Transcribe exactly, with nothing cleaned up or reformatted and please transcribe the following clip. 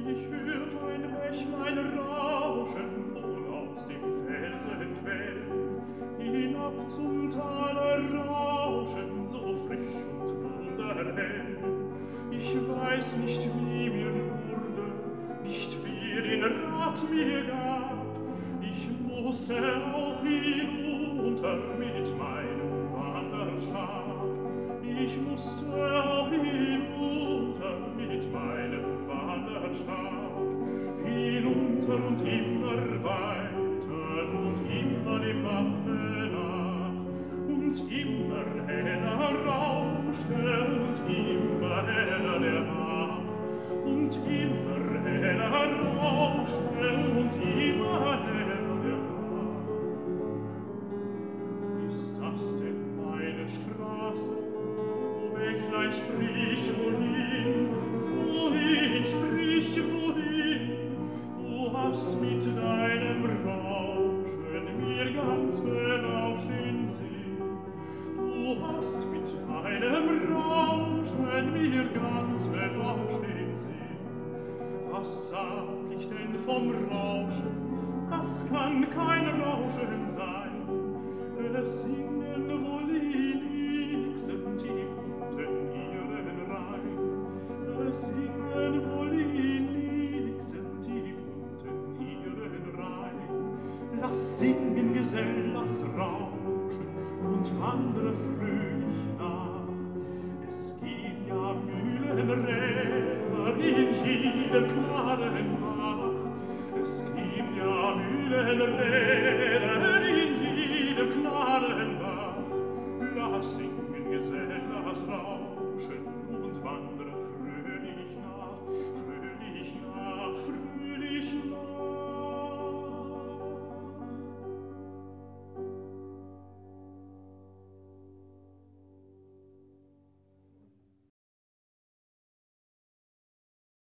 Ich hört ein Bächlein rauschen, wohl aus dem Felsen quellen, hinab zum Tale rauschen, so frisch und wunderhell. Ich weiß nicht, wie mir wurde, nicht wer den Rat mir gab, ich musste auch hinunter mit meinem Wanderstab. Ich musste auch hinunter mit meinem Wanderstab, hinunter und immer weiter und immer dem Bache nach, und immer heller rauschte und immer heller der Bach, und immer heller rauschte und immer heller der Bach. Ist das denn meine Straße? Bächlein, sprich wohin, wohin, sprich wohin, du hast mit deinem Rauschen mir ganz berauscht den Sinn, du hast mit deinem Rauschen mir ganz berauscht den Sinn. Was sag ich denn vom Rauschen? Das kann kein Rauschen sein, es singen wohl die Nixen tief unten ihren Reim, es singen wohl die Nixen tief unten ihren Reim. Lass singen, Gesell, lass rauschen und wandre fröhlich nach. Es gehen ja Mühlenräder in jedem klaren Bach, es gehen ja Mühlenräder in jedem klaren Bach. Lass singen, Gesell, lass rauschen